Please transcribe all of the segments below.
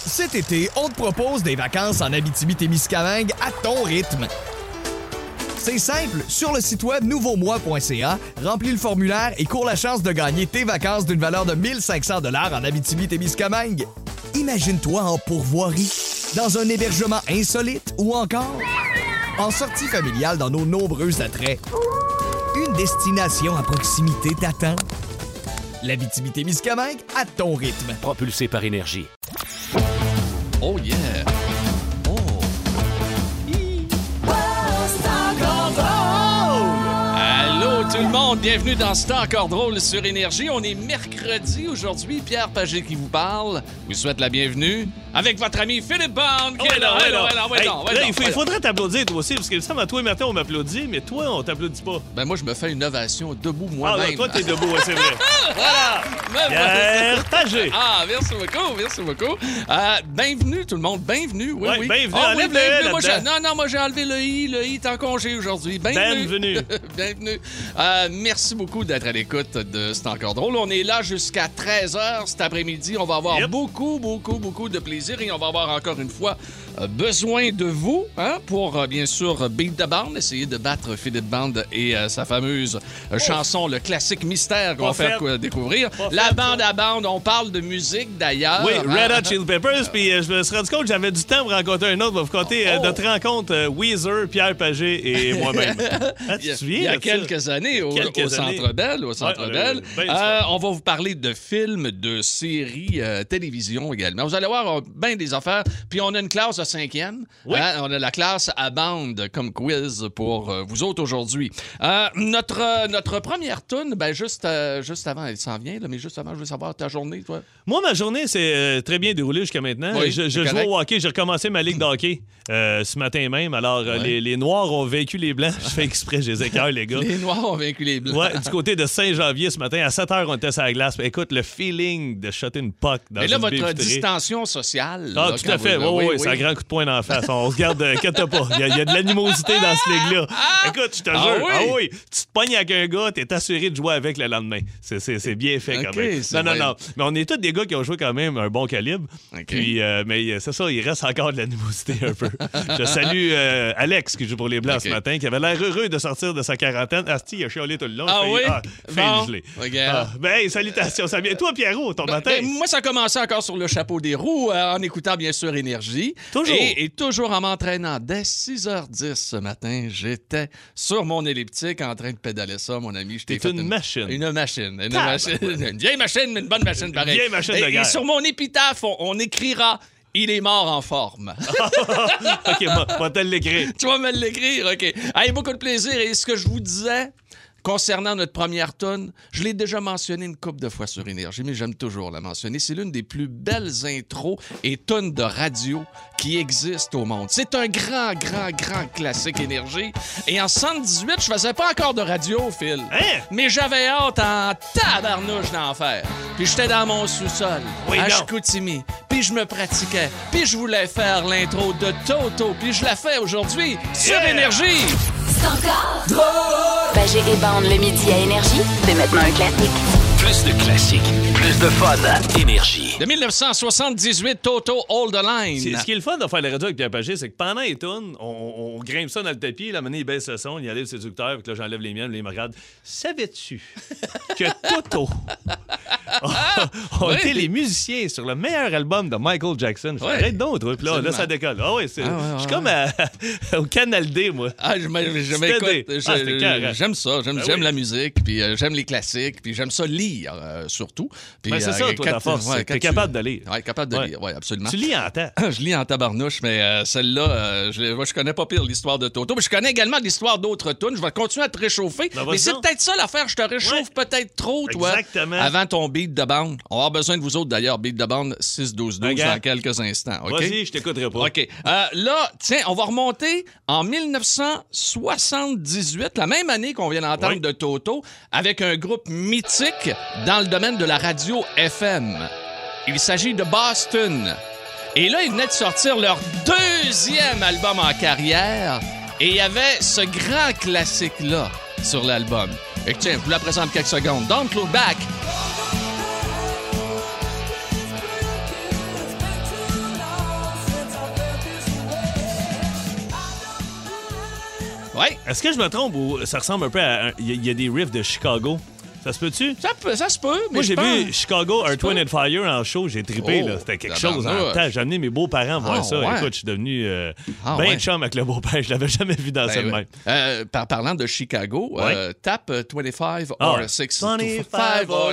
Cet été, on te propose des vacances en Abitibi-Témiscamingue à ton rythme. C'est simple, sur le site web nouveaumois.ca, remplis le formulaire et cours la chance de gagner tes vacances d'une valeur de 1 500 $ en Abitibi-Témiscamingue. Imagine-toi en pourvoirie, dans un hébergement insolite ou encore en sortie familiale dans nos nombreux attraits. Une destination à proximité t'attend. L'Abitibi-Témiscamingue à ton rythme. Propulsé par Énergie. Oh yeah! Oh! Allô tout le monde, bienvenue dans C'est encore drôle sur Énergie. On est mercredi aujourd'hui. Pierre Pagé qui vous parle. Vous souhaite la bienvenue avec votre ami Philippe Bond qui est là. Il faudrait t'applaudir toi aussi, parce que ça, toi et Martin, on m'applaudit, mais toi, on t'applaudit pas. Ben moi, je me fais une ovation debout moi-même. Ah, toi, t'es debout, ouais, c'est vrai. Voilà! Pierre Pagé! Ah, merci beaucoup. Bienvenue tout le monde, bienvenue. Oui. Bienvenue, enlève bienvenue. Moi j'ai enlevé le I. Le I est en congé aujourd'hui. Bienvenue. Bienvenue. Merci beaucoup d'être à l'écoute de C'est encore drôle. On est là jusqu'à 13h cet après-midi. On va avoir beaucoup de plaisir et on va avoir encore une fois besoin de vous pour, bien sûr, Beat the Band, essayer de battre Philippe Band et sa fameuse chanson, le classique mystère qu'on va faire découvrir. La bande à bande, on parle de musique d'ailleurs. Oui, Red Hot Chili Peppers, puis je me suis rendu compte que j'avais du temps pour rencontrer un autre. On va vous compter notre rencontre Weezer, Pierre Pagé et moi-même. Tu te souviens? Il y a quelques années, au Centre Bell. On va vous parler de films, de séries, télévision également. Vous allez voir bien des affaires. Puis on a une classe de 5e. Oui. On a la classe à bande comme quiz pour vous autres aujourd'hui. Notre première toune, juste avant, elle s'en vient, là, mais juste avant, je veux savoir ta journée, toi. Moi, ma journée s'est très bien déroulée jusqu'à maintenant. Oui, je joue au hockey. J'ai recommencé ma ligue de hockey ce matin même. Alors, les Noirs ont vaincu les Blancs. Je fais exprès, je les écœure, les gars. Les Noirs ont vaincu les Blancs. Ouais, du côté de Saint-Janvier ce matin, à 7h, on était sur la glace. Écoute, le feeling de shotter une puck dans une mais là, votre baie vitrée. Distension sociale. Ah, là, tout à fait. Oui, c'est un grand coup de poing dans la face. On se garde, inquiète pas. Il y a de l'animosité dans ce ligue-là. Écoute, je te jure. Ah oui. Tu te pognes avec un gars, t'es assuré de jouer avec le lendemain. C'est bien fait quand même. Non. Mais on est tous des gars qui ont joué quand même un bon calibre. Okay. Puis, mais c'est ça, il reste encore de l'animosité un peu. Je salue Alex qui joue pour les Blancs ce matin, qui avait l'air heureux de sortir de sa quarantaine. Asti, il a chialé tout le long. Salutations. Ça vient. Toi, Pierrot, ton matin? Moi, ça a commencé encore sur le chapeau des roues, en écoutant bien sûr Énergie. Toujours. Et toujours en m'entraînant. Dès 6h10 ce matin, j'étais sur mon elliptique en train de pédaler ça, mon ami. T'es une machine. Une machine. Une vieille machine, mais une bonne machine pareil. Une vieille machine de guerre. Et sur mon épitaphe, on écrira « Il est mort en forme ». OK, moi, te l'écrire. Tu vas me l'écrire, OK. Allez, beaucoup de plaisir. Et ce que je vous disais concernant notre première toune, je l'ai déjà mentionné une couple de fois sur Énergie, mais j'aime toujours la mentionner. C'est l'une des plus belles intros et tunes de radio qui existent au monde. C'est un grand classique Énergie. Et en 78, je faisais pas encore de radio, Phil. Hein? Mais j'avais hâte en tabarnouche d'en faire. Puis j'étais dans mon sous-sol, à Chicoutimi. Puis je me pratiquais. Puis je voulais faire l'intro de Toto. Puis je la fais aujourd'hui sur Énergie. C'est encore drôle! Pagé et Bande le midi à Énergie, c'est maintenant un classique. Plus de classiques, plus de fun. Énergie. De 1978, Toto Hold the Line. Ce qui est le fun de faire la radio avec Pierre Pagé, c'est que pendant les tunes, on grimpe ça dans le tapis, la manée, il baisse le son, il enlève ses écouteurs, puis là, j'enlève les miennes, il me regarde. Savais-tu que Toto ont été les musiciens sur le meilleur album de Michael Jackson? Arrête donc, toi. Puis là, ça décolle. Ah oui, je suis comme au Canal D, moi. J'aime ça. J'aime la musique, puis j'aime les classiques, puis j'aime ça lire, surtout. Puis, c'est ça, toi, ta force. T'es capable de lire. Oui, capable de lire, oui, absolument. Tu lis en temps. Je lis en tabarnouche, mais celle-là, je connais pas pire l'histoire de Toto. Mais je connais également l'histoire d'autres tunes. Je vais continuer à te réchauffer. Mais c'est peut-être ça l'affaire. Je te réchauffe peut-être trop, toi. Exactement. Avant ton beat de bande. On va avoir besoin de vous autres, d'ailleurs. Beat de bande 6-12-12 dans quelques instants. Okay? Vas-y, je t'écouterai pas. OK. Là, tiens, on va remonter en 1978, la même année qu'on vient d'entendre de Toto, avec un groupe mythique dans le domaine de la radio FM. Il s'agit de Boston. Et là, ils venaient de sortir leur deuxième album en carrière et il y avait ce grand classique-là sur l'album. Et tiens, je vous la présente quelques secondes. Don't Look Back. Ouais. Est-ce que je me trompe ou ça ressemble un peu à... Il y a des riffs de Chicago? Ça se peut-tu? Ça se peut, mais moi, j'ai vu Chicago Earth, Wind & Fire en show. J'ai trippé, là. C'était quelque chose en temps. J'ai amené mes beaux-parents voir ça. Ouais. Écoute, je suis devenu chum avec le beau-père. Je l'avais jamais vu dans cette même. Parlant de Chicago, tape 25 or 625 or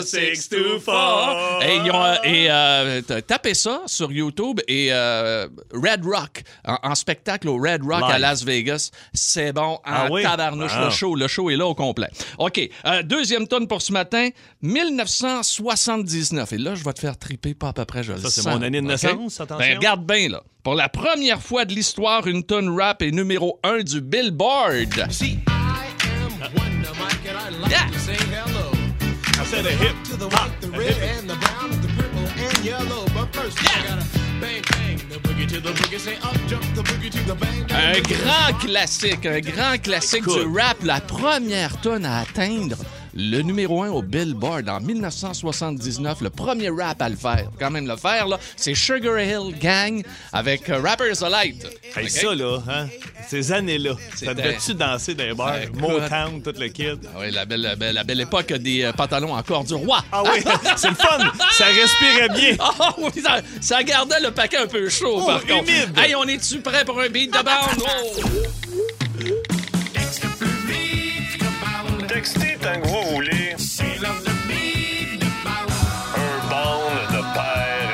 624. Et tapez ça sur YouTube et Red Rock, en spectacle au Red Rock à Las Vegas. C'est bon en tabarnouche. Le show est là au complet. OK. Deuxième tonne pour ce matin, 1979. Et là, je vais te faire triper pas à peu près, je le sens. Ça, c'est mon année de naissance, attention. Ben, regarde bien, là. Pour la première fois de l'histoire, une tonne rap est numéro 1 du Billboard. Yeah. Un grand classique du rap, la première tonne à atteindre le numéro 1 au Billboard en 1979, le premier rap à le faire. Quand même le faire, là, c'est Sugar Hill Gang avec Rappers Delight. Hey, ça, là, hein? Ces années-là, ça devait-tu danser dans les bars? Motown, tout le kit. Ah oui, la belle époque des pantalons en cor du roi. Ah oui, c'est le fun! Ça respirait bien. Ah oui, ça gardait le paquet un peu chaud, par contre. Humide. Hey, on est-tu prêt pour un beat de bande? Textez tant que vous voulez. Un bond ne perd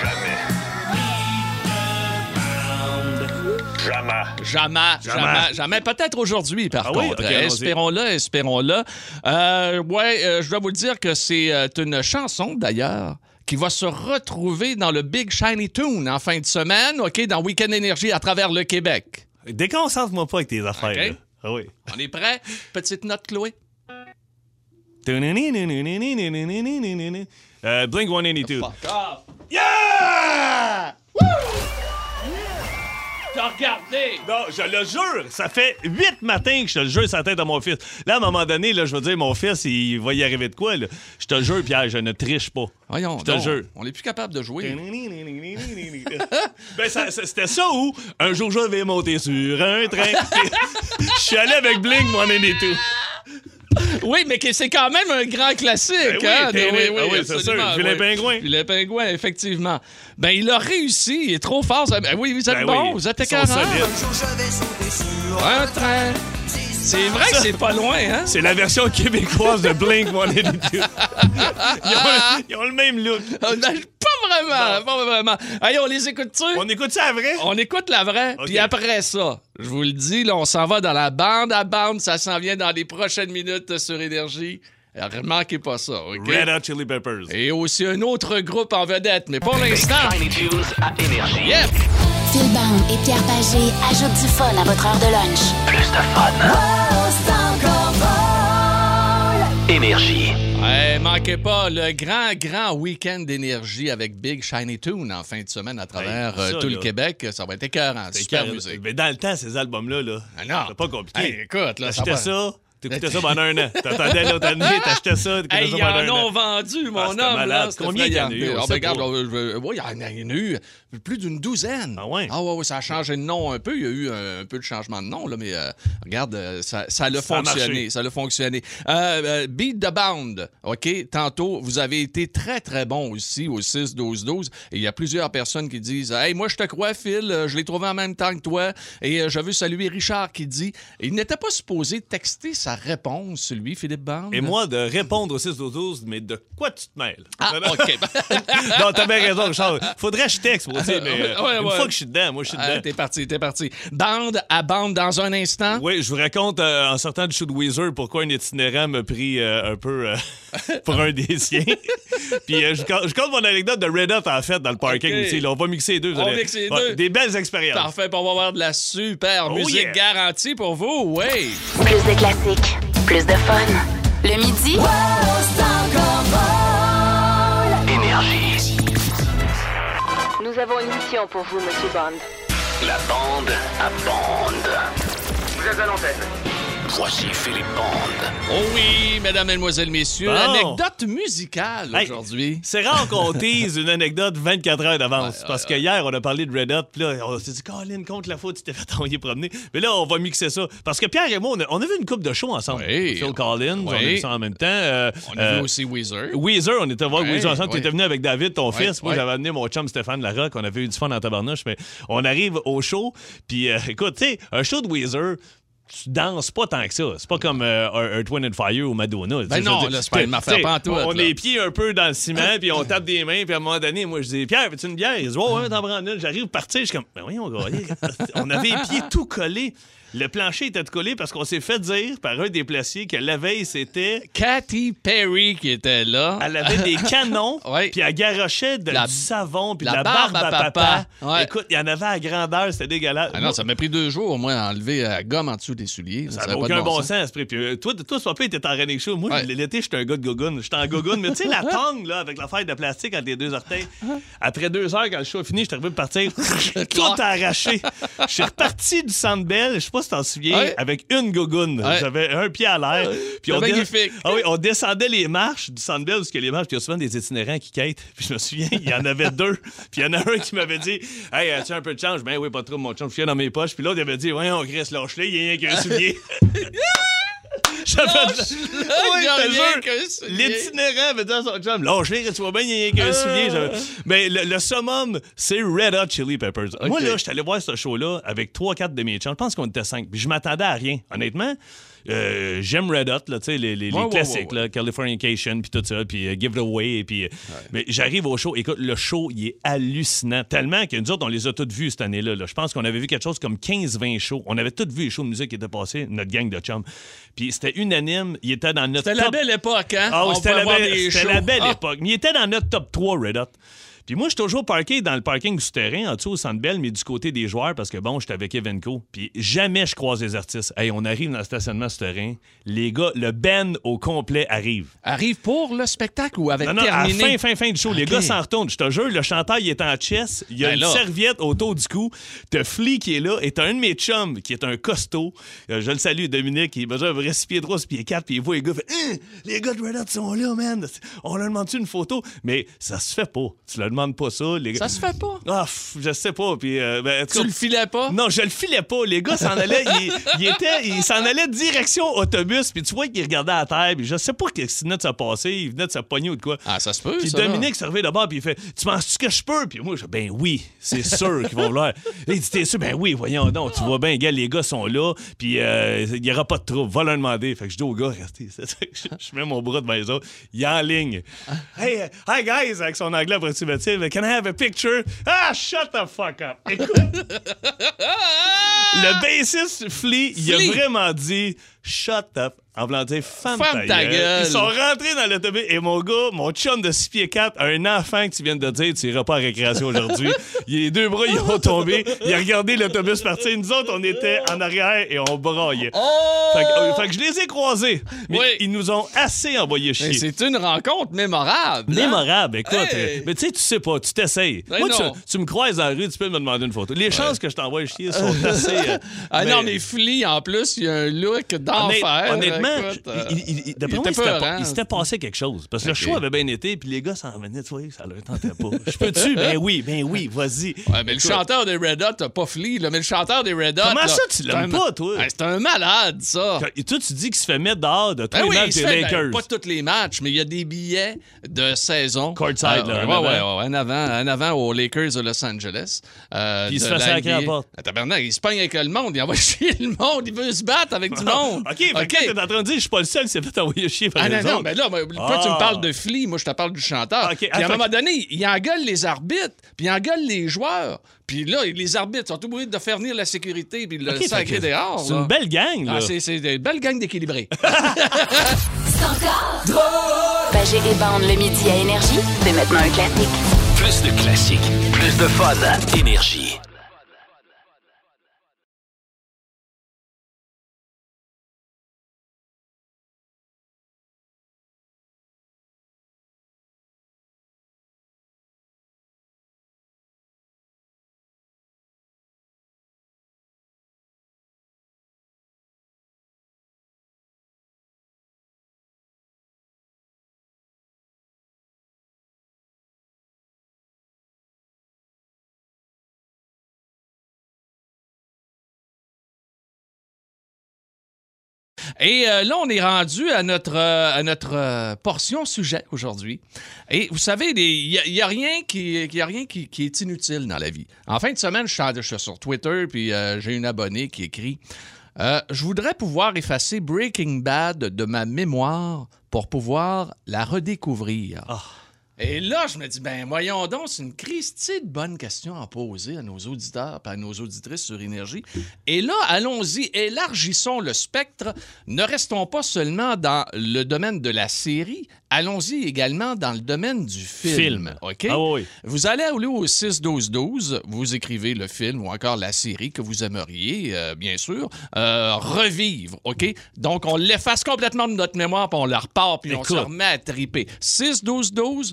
jamais. Jamais. Peut-être aujourd'hui, par contre. Oui? Okay, espérons-le. Je dois vous le dire que c'est une chanson, d'ailleurs, qui va se retrouver dans le Big Shiny Tune en fin de semaine, OK, dans Week-end Énergie à travers le Québec. Déconcentre-moi pas avec tes affaires. Okay. Là. Ah oui. On est prêt? Petite note, Chloé? Blink 182. Fuck off. Yeah! Woo! T'as regardé? Non, je le jure, ça fait 8 matins que je te le jure sur la tête de mon fils. Là, à un moment donné, là, je veux dire, mon fils, il va y arriver de quoi, là? Je te le jure, Pierre, je ne triche pas. Voyons, je te le jure. On n'est plus capable de jouer. Ben, c'était ça où, un jour, je vais monter sur un train. Je suis allé avec Blink 182. Oui, mais c'est quand même un grand classique. Ben oui, hein? oui, c'est sûr. Vilain Pingouin. Vilain Pingouin, effectivement. Ben, il a réussi. Il est trop fort. Ben oui, vous êtes bon. Vous êtes écœurants. Un train. C'est vrai que c'est pas loin, hein? C'est la version québécoise de Blink 182. Ils ont le même look. Pas vraiment. Allez, on les écoute-tu? On écoute ça à vrai? On écoute la vraie. Okay. Puis après ça, je vous le dis, là, on s'en va dans la bande à bande. Ça s'en vient dans les prochaines minutes sur Énergie. Remarquez pas ça, OK? Red Hot Chili Peppers. Et aussi un autre groupe en vedette. Mais pour l'instant... à Énergie. Yep! Phil Bond et Pierre Pagé ajoutent du fun à votre heure de lunch. Plus de fun. Énergie. Ouais, manquez pas le grand week-end d'énergie avec Big Shiny Tune en fin de semaine à travers tout le Québec. Ça va être écœurant. Super musique. Mais dans le temps, ces albums-là, c'est pas compliqué. Hey, écoute, là, achetais ça. T'écoutais ça pendant un an. T'attendais l'autre année, t'achetais ça. Hey, ils en ont vendu, mon homme. Malade. Combien il y en a eu? Regarde, il y en a eu plus d'une douzaine. Ah ouais? Ah ouais, ça a changé de nom un peu. Il y a eu un peu de changement de nom, là, mais regarde, ça a fonctionné. Ça a fonctionné. Beat the Bound, OK? Tantôt, vous avez été très, très bon aussi au 6-12-12. Et il y a plusieurs personnes qui disent « Hey, moi, je te crois, Phil. Je l'ai trouvé en même temps que toi. » Et je veux saluer Richard qui dit « Il n'était pas supposé texter sa réponse, lui, Philippe Bond. » Et moi, de répondre au 6-12-12, mais de quoi tu te mêles? Ah, OK. Non, t'as bien raison, Richard. Faudrait que je texte, moi aussi, mais une fois que je suis dedans, moi, je suis dedans. T'es parti. Bande à bande dans un instant. Oui, je vous raconte, en sortant du show de Weezer, pourquoi un itinérant m'a pris un peu pour un des siens. Puis je compte mon anecdote de Red Hot, en fait, dans le parking aussi. Là, on va mixer les deux. On mixe les deux. Des belles expériences. Parfait, on va avoir de la super musique garantie pour vous, oui. Plus de classiques, plus de fun. Le midi, Énergie. Nous avons une mission pour vous, Monsieur Bond. La bande à bande. Vous êtes à l'antenne. Voici Philippe Bande. Oh oui, mesdames, mesdemoiselles, messieurs, anecdote musicale aujourd'hui. C'est rare qu'on tease une anecdote 24 heures d'avance. Parce que hier, on a parlé de Red Hot, puis là, on s'est dit, Colin, contre la faute, tu t'es fait envoyer promener. Mais là, on va mixer ça. Parce que Pierre et moi, on a vu une couple de shows ensemble. Oui. Phil Collins, on a vu ça en même temps. On a vu aussi Weezer. Weezer, on était voir Weezer ensemble. Tu étais venu avec David, ton fils. Moi, j'avais amené mon chum Stéphane Larocque. On avait eu du fun en tabarnouche. Mais on arrive au show, puis écoute, tu sais, un show de Weezer, tu danses pas tant que ça. C'est pas comme Earth, Wind & Fire ou Madonna. Ben non, là, c'est pas une affaire pantoute. On a les pieds un peu dans le ciment, puis on tape des mains, puis à un moment donné, moi, je dis, Pierre, veux-tu une bière? Il dit, ouais, t'en prends une. J'arrive à partir, je suis comme, ben voyons, gars, on avait les pieds tout collés. Le plancher était collé parce qu'on s'est fait dire par un des placiers que la veille, c'était... Katy Perry qui était là. Elle avait des canons, puis elle garochait du savon, puis de la barbe à papa. Ouais. Écoute, il y en avait à grandeur, c'était dégueulasse. Ah non, ça m'a pris 2 jours, au moins, à enlever la gomme en dessous des souliers. Ça n'a aucun bon sens. Puis, toi, papa, t'étais en running show. Moi, l'été, j'étais un gars de gogoune. J'étais en gogoune, mais tu sais, la tongue, là, avec l'affaire de plastique entre les 2 orteils. Après 2 heures, quand le show a fini, j'étais arrivé de partir, tout arraché. Je suis reparti du Centre Bell, je sais pas si t'en souviens, avec une gogoune. J'avais un pied à l'air. Puis magnifique. On descendait les marches du Centre Bell, parce que les marches, il y a souvent des itinérants qui quittent. Puis je me souviens, il y en avait 2. Puis il y en a un qui m'avait dit, hey, as-tu un peu de change? Ben oui, pas trop, mon change. Je suis dans mes poches. Puis l'autre, il avait dit, voyons, Chris, lâche-le, il y a rien qu'un soulier. L'itinérant avait dit à son chum, lâche-le, tu vois bien, il y a rien qu'un soulier. Mais le summum, c'est Red Hot Chili Peppers. Okay. Moi, là, j'étais allé voir ce show-là avec 3-4 de mes chums. Je pense qu'on était 5. Puis je m'attendais à rien. Honnêtement, j'aime Red Hot, là, les classiques, là, Californication, puis tout ça, puis Give It Away. Puis, mais j'arrive au show. Écoute, le show, il est hallucinant. Tellement que nous autres, on les a tous vus cette année-là. Là. Je pense qu'on avait vu quelque chose comme 15-20 shows. On avait tous vu les shows de musique qui étaient passés, notre gang de chums. Puis c'était unanime. Il était dans notre top... C'était la belle époque, hein? Ah oui, c'était la belle époque. Mais il était dans notre top 3, Red Hot. Puis moi, je suis toujours parké dans le parking souterrain, en dessous au Centre Bell, mais du côté des joueurs, parce que bon, j'étais avec Evenco. Puis jamais je croise les artistes. Hey, on arrive dans le stationnement souterrain. Les gars, le band au complet arrive. Arrive pour le spectacle ou avec terminé? À la fin du show. Okay. Les gars s'en retournent. Je te jure, le chanteur, il est en chess. Il y a une serviette autour du cou. T'as Flea qui est là. Et t'as un de mes chums qui est un costaud. Je le salue, Dominique. Il mesure 6 pieds 3, 6 pieds 4. Puis il voit les gars. Fait, les gars de Red Hot sont là, man. On leur demande une photo. Mais ça se fait pas. Tu leur demandes pas ça. Les gars... Ça se fait pas? Ah, je sais pas. Puis, tu le filais pas? Non, je le filais pas. Les gars s'en allaient. Ils s'en allaient direction autobus. Puis tu vois qu'ils regardaient à terre. Puis je sais pas ce qui venait de se passer. Ils venaient de se pogner ou de quoi. Ah, ça se peut. Puis ça, Dominique s'est revenu d'abord. Puis il fait, tu penses-tu que je peux? Puis moi, je dis, ben oui, c'est sûr qu'ils vont vouloir. Il dit, t'es sûr? Ben oui, voyons donc. Tu vois bien, gars, les gars sont là. Puis il y aura pas de trouble. Va leur demander. Fait que je dis aux gars, restez. Je mets mon bras devant les autres. Il est en ligne. Hey, hi guys, avec son anglais approximatif. Can I have a picture? Ah, shut the fuck up. Écoute. Le bassiste Flea, il a vraiment dit shut up. En voulant dire ferme ta gueule. Ils sont rentrés dans l'autobus et mon gars, mon chum de 6 pieds 4, un enfant que tu viens de dire tu iras pas à récréation aujourd'hui. Les 2 bras, ils ont tombé. Il a regardé l'autobus partir. Nous autres, on était en arrière et on braillait. Fait que je les ai croisés. Mais ils nous ont assez envoyé chier. Mais c'est une rencontre mémorable. Mémorable, écoute. Mais tu sais pas, tu t'essayes. Moi, tu me croises dans la rue, tu peux me demander une photo. Les chances que je t'envoie chier sont assez... non, mais Flea, en plus, il a un look d'enfer. Honnêtement, d'après moi, il s'était passé quelque chose. Parce que le show avait bien été, puis les gars s'en revenaient, tu vois, ça leur tentait pas. Je peux-tu? Ben oui, vas-y. Ouais, mais le chanteur des Red Hot, t'as pas Flea, là, mais le chanteur des Red Hot... Comment ça, tu l'aimes pas, toi? C'est un malade, ça. Et toi, tu dis qu'il se fait mettre dehors de tous les matchs des Lakers. Pas tous les matchs, mais il y a des billets de saison. Courtside, là. Ouais, en avant aux Lakers de Los Angeles. Puis il se fait sacrer à la porte. Tabarnak, il se pogne avec le monde, il envoie chier le monde, il veut se battre avec du monde. OK, t'es en train de dire, je suis pas le seul qui s'est fait envoyer chier par les autres. Non, mais là, toi, tu me parles de Flea, moi, je te parle du chanteur. Puis à un moment donné, il engueule les arbitres, puis il engueule les joueurs. Puis là, les arbitres sont obligés de faire venir la sécurité puis le sacrer dehors. C'est une belle gang, là. C'est une belle gang d'équilibrés. Pagé et Bande le midi à Énergie, c'est maintenant un classique. Plus de classiques, plus de fun. Énergie. Et là, on est rendu à notre portion sujet aujourd'hui. Et vous savez, il n'y a rien qui est inutile dans la vie. En fin de semaine, je suis sur Twitter, puis j'ai une abonnée qui écrit « Je voudrais pouvoir effacer Breaking Bad de ma mémoire pour pouvoir la redécouvrir. Oh. » Et là, je me dis, voyons donc, c'est une Christie de bonne question à poser à nos auditeurs et à nos auditrices sur Énergie. Et là, allons-y, élargissons le spectre. Ne restons pas seulement dans le domaine de la série, allons-y également dans le domaine du film. OK? Ah oui. Vous allez aller au 6-12-12, vous écrivez le film ou encore la série que vous aimeriez, bien sûr, revivre. OK? Donc, on l'efface complètement de notre mémoire, puis on la repart, puis on se remet à triper. 6-12-12,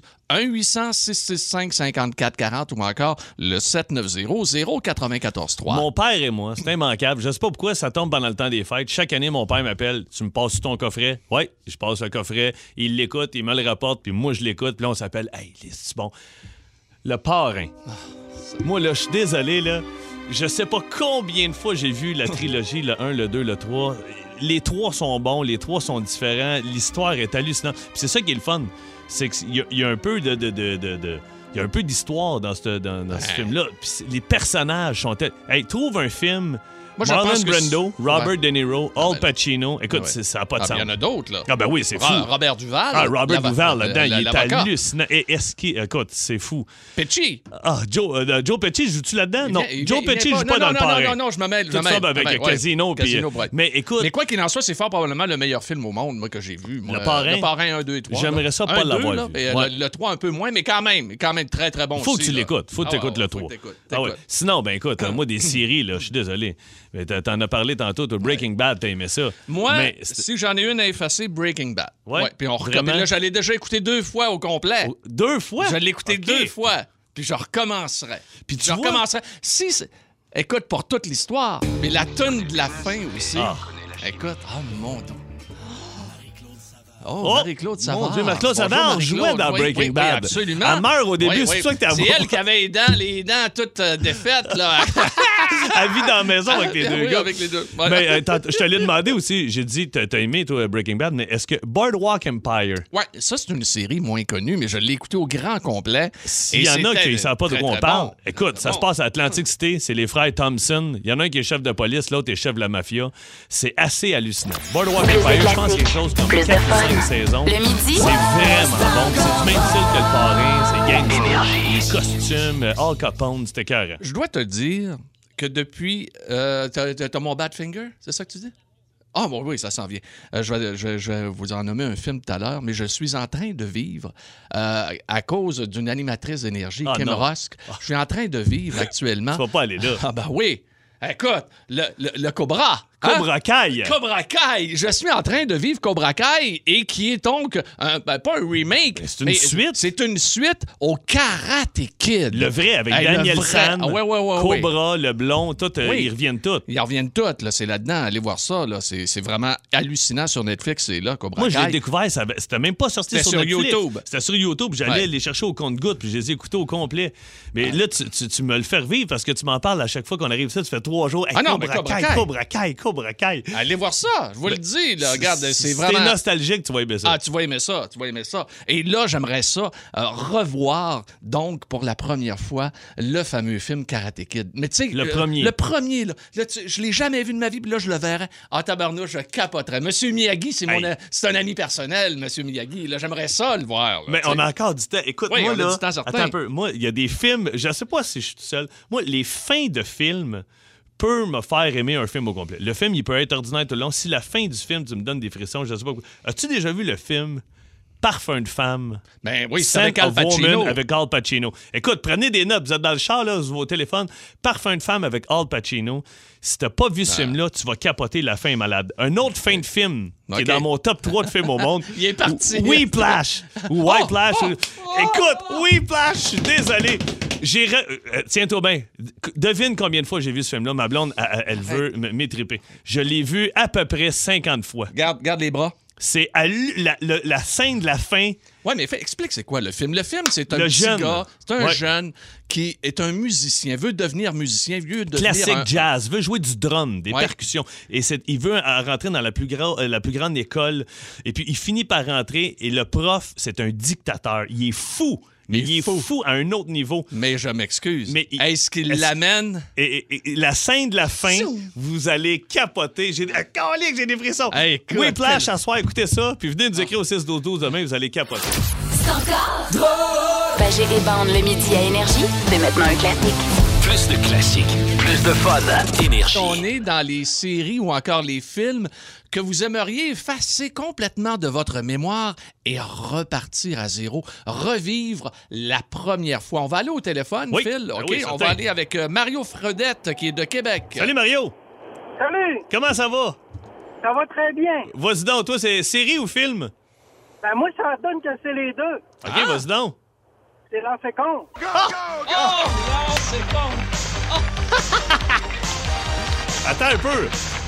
1-800-665-5440 ou encore le 790-094-3. Mon père et moi, c'est immanquable. Je sais pas pourquoi ça tombe pendant le temps des fêtes. Chaque année, mon père m'appelle. Tu me passes ton coffret? Oui, je passe le coffret. Il l'écoute, il me le rapporte, puis moi, je l'écoute. Puis là, on s'appelle. Hey, c'est bon. Le Parrain. Moi, là, je suis désolé, là. Je sais pas combien de fois j'ai vu la trilogie, le 1, le 2, le 3. Les 3 sont bons, les 3 sont différents. L'histoire est hallucinante. Puis c'est ça qui est le fun. C'est qu'il y a un peu il y a un peu d'histoire dans ce film-là. Puis les personnages sont... Hey, trouve un film... Moi, Marlon Brando, Robert De Niro, Al Pacino. Écoute, ça n'a pas de sens. Il y en a d'autres, là. Ah ben oui, c'est fou. Robert Duval. Robert Duval, là-dedans, il est hallucinant. Et écoute, c'est fou. Pesci. Joe Pesci, joue-tu là-dedans? Non, Joe Pesci joue pas dans le Parrain. Non, je me mêle. Tout ça avec Casino. Mais écoute... Mais quoi qu'il en soit, c'est fort probablement le meilleur film au monde, moi, que j'ai vu. Le Parrain. Le Parrain 1, 2 et 3. J'aimerais ça pas l'avoir vu. Le 3 un peu moins, mais quand même très, très bon aussi. Faut que tu l'écoutes. Faut que tu écoutes le 3. Sinon, écoute, moi, des séries, là, je suis désolé. T'en as parlé tantôt, Breaking Bad, t'as aimé ça. Moi, si j'en ai une à effacer, Breaking Bad. Ouais. Puis on recommence. Là, j'allais déjà écouter 2 fois au complet. 2 fois? Je l'ai écouté 2 fois. Puis je recommencerai. Puis je recommencerai. Écoute, pour toute l'histoire. Mais la toune de la fin aussi. Écoute, mon Dieu. Marie-Claude Savard. Mon Dieu, Marie-Claude Savard jouait dans Breaking Bad. Absolument. Elle meurt au début, c'est ça que t'as vu. C'est elle qui avait les dents toutes défaites, là. Elle vit dans la maison avec les deux gars. Avec les deux. Mais je te l'ai demandé aussi, j'ai dit, t'as aimé, toi, Breaking Bad, mais est-ce que Boardwalk Empire... Ouais, ça, c'est une série moins connue, mais je l'ai écoutée au grand complet. S'il y en a qui ne savent pas de quoi on parle, écoute, ça se passe à Atlantic City, c'est les frères Thompson. Il y en a un qui est chef de police, l'autre est chef de la mafia. C'est assez hallucinant. Boardwalk Empire, je pense qu'il y a quelque chose comme 4 ou 5 saisons. Le midi. C'est vraiment bon. C'est du même style que le Parrain, c'est gang, les costumes, Al Capone, c'était carré. Je dois te dire que depuis... t'as mon Badfinger, c'est ça que tu dis? Ah, bon, oui, ça s'en vient. Je vais vous en nommer un film tout à l'heure, mais je suis en train de vivre, à cause d'une animatrice d'énergie, Kim Rusk, je suis en train de vivre actuellement... Tu vas pas aller là. Ah, ben oui. Écoute, le Cobra... Cobra Kai. Cobra Kai. Je suis en train de vivre Cobra Kai et qui est donc, pas un remake. Mais c'est une suite. C'est une suite au Karate Kid. Le vrai, avec Daniel San, Cobra, oui. le blond, tout, ils reviennent tous. Ils reviennent tous, là, c'est là-dedans. Allez voir ça, là. C'est vraiment hallucinant sur Netflix, c'est là, Cobra Kai. Moi, je l'ai découvert, c'était même pas sorti sur Netflix. YouTube. C'était sur YouTube. J'allais les chercher au compte-gouttes, puis je les ai écoutés au complet. Mais là, tu me le fais revivre parce que tu m'en parles à chaque fois qu'on arrive ça. Tu fais 3 jours. Hey, Cobra Kai. Allez voir ça, je vous le dis. Là, regarde, c'est vraiment... C'est nostalgique, tu vas aimer ça. Ah, tu vas aimer ça. Et là, j'aimerais ça revoir, donc, pour la première fois, le fameux film Karate Kid. Mais tu sais... Le premier, là je l'ai jamais vu de ma vie, puis là, je le verrais. Ah, tabarnouche, je capoterais. Monsieur Miyagi, c'est un ami personnel, Monsieur Miyagi. Là, j'aimerais ça le voir. Là, mais on a encore du temps. Écoute, oui, moi, là, du temps certain. Attends un peu. Moi, il y a des films, je sais pas si je suis tout seul. Moi, les fins de films... peut me faire aimer un film au complet. Le film, il peut être ordinaire tout le long. Si la fin du film, tu me donnes des frissons, je sais pas. As-tu déjà vu le film Parfum de femme? Ben oui, c'est avec Al Pacino. Avec Al Pacino. Écoute, prenez des notes. Vous êtes dans le char, là, sur vos téléphones. Parfum de femme avec Al Pacino. Si t'as pas vu ce film-là, tu vas capoter, la fin est malade. Un autre fin de film qui est dans mon top 3 de films au monde. Il est parti. Whiplash. Whiplash. Écoute, Whiplash, je suis désolé. Tiens-toi bien. Devine combien de fois j'ai vu ce film-là. Ma blonde, elle veut m'étriper. Je l'ai vu à peu près 50 fois. Garde les bras. C'est la scène de la fin. Ouais, mais explique c'est quoi le film. Le film, c'est un petit gars, c'est un jeune qui est un musicien, veut devenir musicien, classique jazz, veut jouer du drum, des percussions. Et il veut rentrer dans la plus grande école. Et puis, il finit par rentrer et le prof, c'est un dictateur. Il est fou. Mais il est fou à un autre niveau. Mais je m'excuse. Mais est-ce qu'il l'amène? Et la scène de la fin, vous allez capoter. J'ai des frissons. Hey, oui, Plage, à soir, écoutez ça. Puis venez nous écrire au 6-12-12 demain, vous allez capoter. C'est encore drôle! Pagé et Bande le midi à Énergie, c'est maintenant un classique. Plus de classiques, plus de fun, Énergie. On est dans les séries ou encore les films que vous aimeriez effacer complètement de votre mémoire et repartir à zéro, revivre la première fois. On va aller au téléphone, Phil. OK? Oui, on va aller avec Mario Fredette, qui est de Québec. Salut, Mario. Salut. Comment ça va? Ça va très bien. Vas-y donc, toi, c'est série ou film? Ben moi, ça donne que c'est les deux. OK, vas-y donc. C'est Lancer Compte. Oh, Lancer Compte. Attends un peu.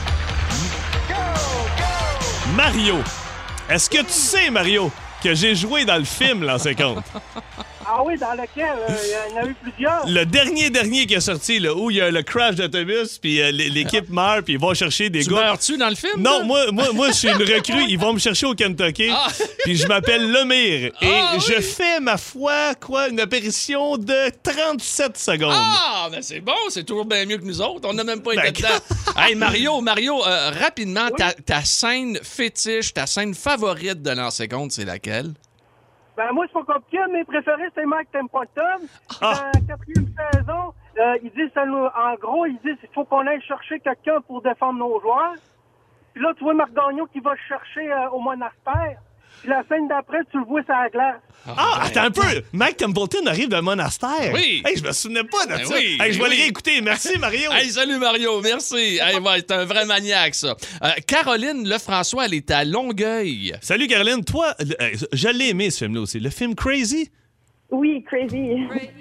Mario, est-ce que tu sais, Mario, que j'ai joué dans le film Lancer Compte? Ah oui, dans lequel? Il y en a eu plusieurs. Le dernier qui est sorti, là, où il y a le crash d'autobus, puis l'équipe meurt, puis ils vont chercher des gars. Tu meurs-tu dans le film? Non, moi, je suis une recrue. Ils vont me chercher au Kentucky, puis je m'appelle Lemire. Et je fais, ma foi, une apparition de 37 secondes. Ah, ben c'est bon, c'est toujours bien mieux que nous autres. On n'a même pas été dedans. Hey, Mario, rapidement, ta scène fétiche, ta scène favorite de Lancer Compte, c'est laquelle? Ben moi, c'est pas compliqué. Mes préférés, c'est Mike Templeton. Dans la 4e saison, ils disent, en gros, il faut qu'on aille chercher quelqu'un pour défendre nos joueurs. Puis là, tu vois Marc Gagnon qui va chercher au monastère. Puis la scène d'après, tu le vois sur la glace. Attends un peu! Mike Templeton arrive d'un monastère. Oui. Hey, je me souvenais pas de ça. Oui, je vais le réécouter. Merci, Mario. Hey, salut, Mario. Merci. Hey, c'est un vrai maniaque, ça. Caroline Lefrançois, elle est à Longueuil. Salut, Caroline. Toi, je l'ai aimé, ce film-là aussi. Le film Crazy? Oui, Crazy.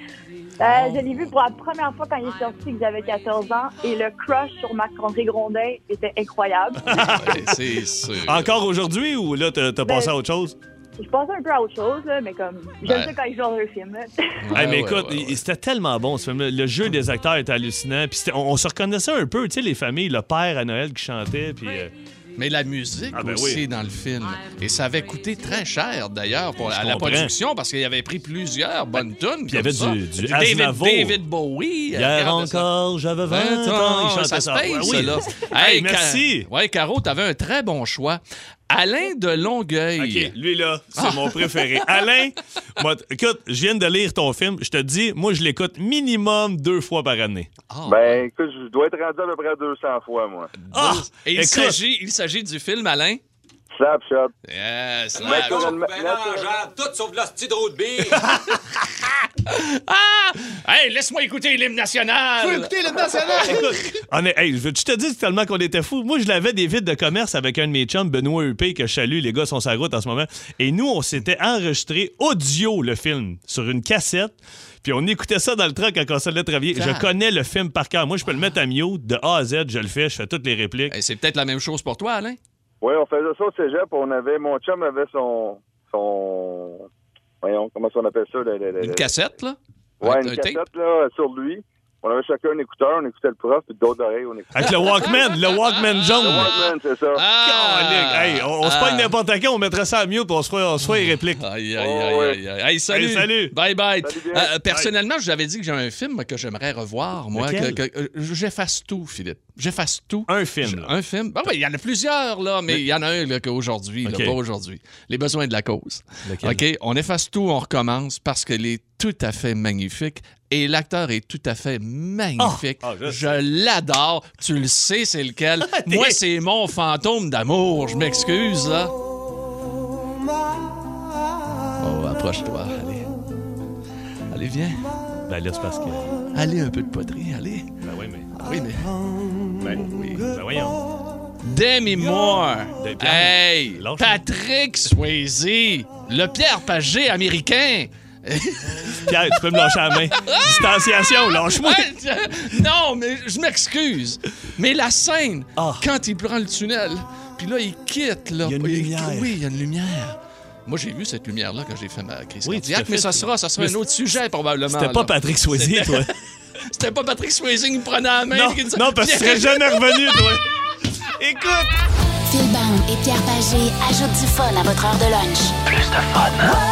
Je l'ai vu pour la première fois quand il est sorti, que j'avais 14 ans, et le crush sur Marc-André Grondin était incroyable. C'est sûr. Encore aujourd'hui ou là, t'as passé à autre chose? Je pensais un peu à autre chose, là, mais comme j'aime ça quand ils jouent dans un film. Mais écoute, c'était tellement bon ce film. Le jeu des acteurs était hallucinant. Puis on se reconnaissait un peu, tu sais, les familles, le père à Noël qui chantait. Puis. Mais la musique aussi dans le film. Et ça avait coûté très cher, d'ailleurs, à la production, parce qu'il avait pris plusieurs bonnes tunes. Puis il y avait du Aznavour. David Bowie. Hier encore, j'avais 20 ans. Il chantait ça. Là. Hey, merci. Caro, t'avais un très bon choix. Alain de Longueuil. OK, lui, là, c'est mon préféré. Alain, écoute, je viens de lire ton film. Je te dis, moi, je l'écoute minimum 2 fois par année. Ben, écoute, je dois être rendu à peu près 200 fois, moi. Et il s'agit du film, Alain? Slapshot. Yes, tout sauf de l'hostie de roue de bière. Hey, laisse-moi écouter l'hymne national. Tu veux écouter l'hymne national? Écoute, je te dis tellement qu'on était fous. Moi, je l'avais des vides de commerce avec un de mes chums, Benoît Huppé, que je salue. Les gars sont sur la route en ce moment. Et nous, on s'était enregistré audio, le film, sur une cassette. Puis on écoutait ça dans le truck quand on s'allait travailler. Je connais le film par cœur. Moi, je peux le mettre à mute, de A à Z, je le fais, je fais toutes les répliques. Et c'est peut-être la même chose pour toi, Alain? Oui, on faisait ça au cégep. Mon chum avait son... Voyons, comment on appelle ça? Une cassette, là? Ouais, une cassette, là, sur lui. On avait chacun un écouteur, on écoutait le prof, puis d'autres oreilles, on écoutait. Avec le Walkman jaune. Le Walkman, c'est ça. Hey, on se pogne n'importe quand, on mettrait ça à mute, on se ferait les répliques. Aïe. Hey, salut. Salut. Bye. Salut, personnellement, je vous avais dit que j'ai un film que j'aimerais revoir, moi. J'efface tout, Philippe. J'efface tout. Un film. Un film. Il y en a plusieurs, là, mais il y en a un qu'aujourd'hui, pas aujourd'hui. Les besoins de la cause. OK, on efface tout, on recommence parce qu'il est tout à fait magnifique. Et l'acteur est tout à fait magnifique. Je l'adore. Tu le sais, c'est lequel. Moi, c'est mon fantôme d'amour. Je m'excuse, là. Approche-toi. Allez, viens. Ben là, c'est parce que... Allez, un peu de poterie, allez. Ben oui, mais... Oui, mais... Ben voyons. Demi Moore. Hey, Patrick Swayze. Le Pierre Pagé américain. Pierre, tu peux me lâcher la main. Distanciation, lâche-moi. Non, mais je m'excuse. Mais la scène, quand il prend le tunnel, Puis là, il quitte. Là. Il y a une lumière. Oui, il y a une lumière. Moi, j'ai vu cette lumière-là quand j'ai fait ma crise cardiaque, mais ça sera un autre sujet, probablement. C'était pas Patrick Swayze, toi. C'était pas Patrick Swayze qui me prenait la main. Non, parce que tu serais jamais revenu, toi. Écoute! Phil Bond et Pierre Pagé ajoutent du fun à votre heure de lunch. Plus de fun.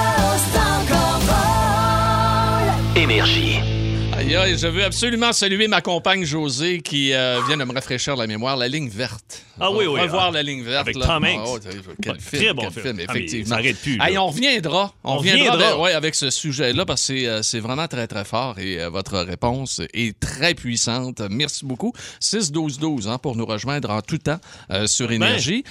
Énergie. Aïe, je veux absolument saluer ma compagne Josée qui vient de me rafraîchir la mémoire. La ligne verte. Ah oui. Revoir la ligne verte. Avec là. Tom Hanks. Quel film, très bon film, film. effectivement. Ça n'arrête plus. On reviendra. Avec ce sujet-là parce que c'est vraiment très, très fort et votre réponse est très puissante. Merci beaucoup. 6-12-12 pour nous rejoindre en tout temps sur Énergie.